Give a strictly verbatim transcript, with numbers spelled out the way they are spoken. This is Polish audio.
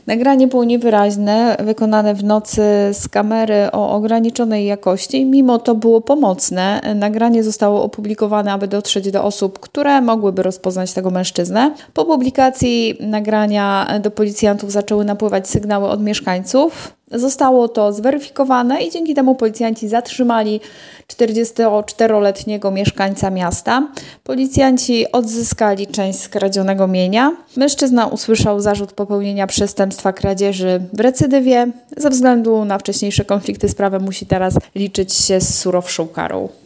Nagranie było niewyraźne, wykonane w nocy z kamery o ograniczonej jakości, mimo to było pomocne. Nagranie zostało opublikowane, aby dotrzeć do osób, które mogłyby rozpoznać tego mężczyznę. Po publikacji nagrania do policjantów zaczęły napływać sygnały od mieszkańców. Zostało to zweryfikowane i dzięki temu policjanci zatrzymali czterdziestoczteroletniego mieszkańca miasta. Policjanci odzyskali część skradzionego mienia. Mężczyzna usłyszał zarzut popełnienia przestępstwa kradzieży w recydywie. Ze względu na wcześniejsze konflikty z prawem musi teraz liczyć się z surowszą karą.